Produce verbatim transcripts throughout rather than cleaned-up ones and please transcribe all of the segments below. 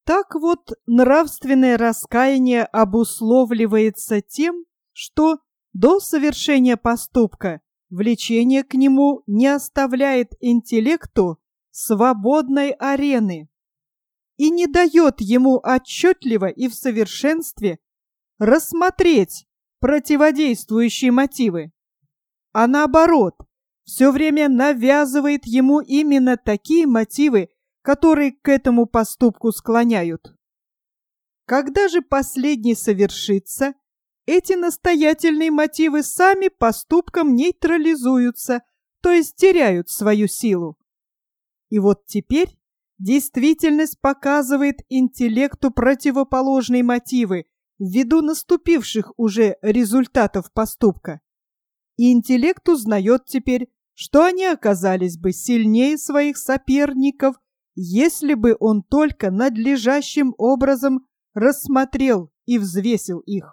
Так вот, нравственное раскаяние обусловливается тем, что до совершения поступка влечение к нему не оставляет интеллекту свободной арены и не дает ему отчетливо и в совершенстве рассмотреть противодействующие мотивы, а наоборот, все время навязывает ему именно такие мотивы, которые к этому поступку склоняют. Когда же последний совершится, эти настоятельные мотивы сами поступком нейтрализуются, то есть теряют свою силу. И вот теперь действительность показывает интеллекту противоположные мотивы ввиду наступивших уже результатов поступка. И интеллект узнает теперь, что они оказались бы сильнее своих соперников, если бы он только надлежащим образом рассмотрел и взвесил их.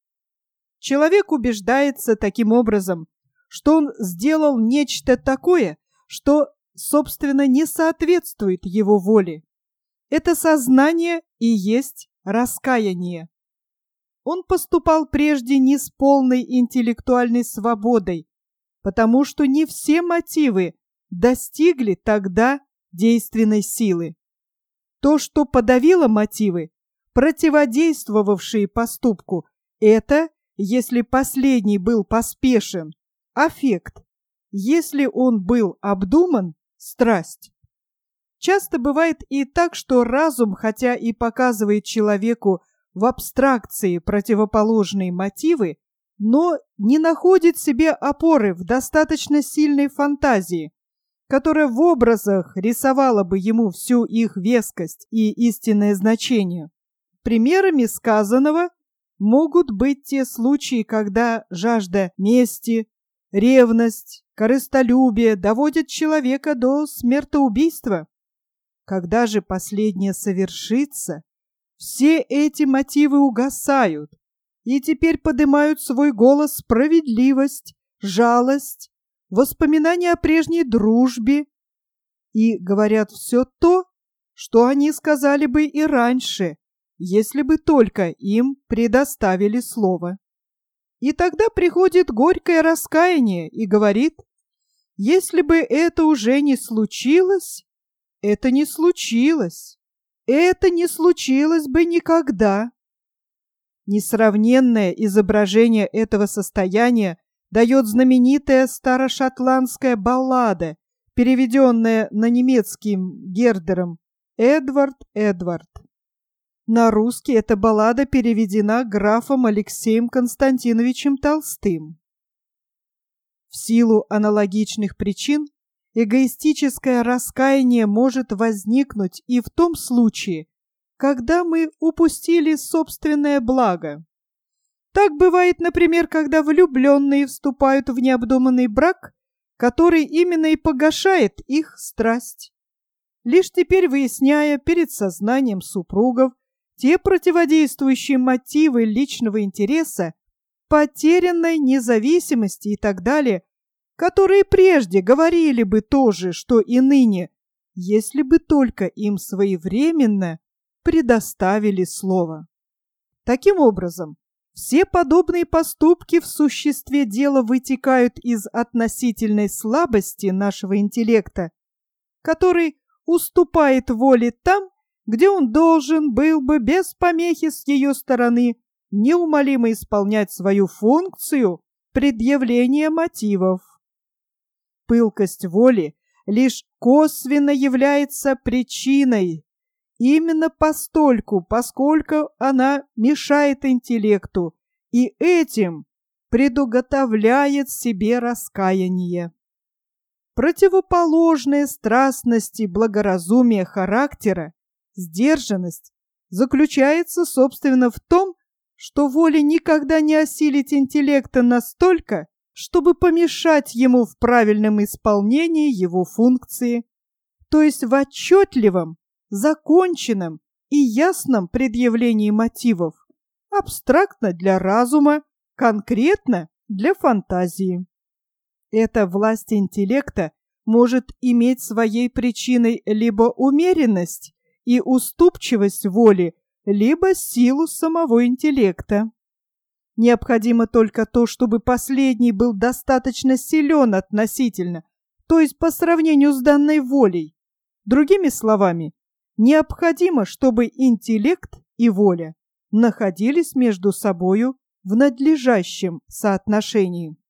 Человек убеждается таким образом, что он сделал нечто такое, что, собственно, не соответствует его воле. Это сознание и есть раскаяние. Он поступал прежде не с полной интеллектуальной свободой, потому что не все мотивы достигли тогда действенной силы. То, что подавило мотивы, противодействовавшие поступку, это, если последний был поспешен, аффект, если он был обдуман, страсть. Часто бывает и так, что разум, хотя и показывает человеку в абстракции противоположные мотивы, но не находит себе опоры в достаточно сильной фантазии, которая в образах рисовала бы ему всю их вескость и истинное значение. Примерами сказанного могут быть те случаи, когда жажда мести, ревность, корыстолюбие доводят человека до смертоубийства. Когда же последнее совершится, все эти мотивы угасают, и теперь поднимают свой голос справедливость, жалость, воспоминания о прежней дружбе и говорят все то, что они сказали бы и раньше, если бы только им предоставили слово. И тогда приходит горькое раскаяние и говорит: если бы это уже не случилось, это не случилось, это не случилось бы никогда. Несравненное изображение этого состояния дает знаменитая старошотландская баллада, переведенная на немецкий Гердером «Эдвард, Эдвард». На русский эта баллада переведена графом Алексеем Константиновичем Толстым. В силу аналогичных причин эгоистическое раскаяние может возникнуть и в том случае, когда мы упустили собственное благо. Так бывает, например, когда влюбленные вступают в необдуманный брак, который именно и погашает их страсть. Лишь теперь выясняя перед сознанием супругов те противодействующие мотивы личного интереса, потерянной независимости и так далее, которые прежде говорили бы то же, что и ныне, если бы только им своевременно предоставили слово. Таким образом, все подобные поступки в существе дела вытекают из относительной слабости нашего интеллекта, который уступает воле там, где он должен был бы без помехи с ее стороны неумолимо исполнять свою функцию предъявления мотивов. Пылкость воли лишь косвенно является причиной, именно постольку, поскольку она мешает интеллекту и этим предуготовляет себе раскаяние. Противоположная страстности благоразумия характера, сдержанность, заключается, собственно, в том, что воля никогда не осилит интеллекта настолько, чтобы помешать ему в правильном исполнении его функции, то есть в отчетливом, законченном и ясном предъявлении мотивов, абстрактно для разума, конкретно для фантазии. Эта власть интеллекта может иметь своей причиной либо умеренность и уступчивость воли, либо силу самого интеллекта. Необходимо только то, чтобы последний был достаточно силен относительно, то есть по сравнению с данной волей. Другими словами, необходимо, чтобы интеллект и воля находились между собою в надлежащем соотношении.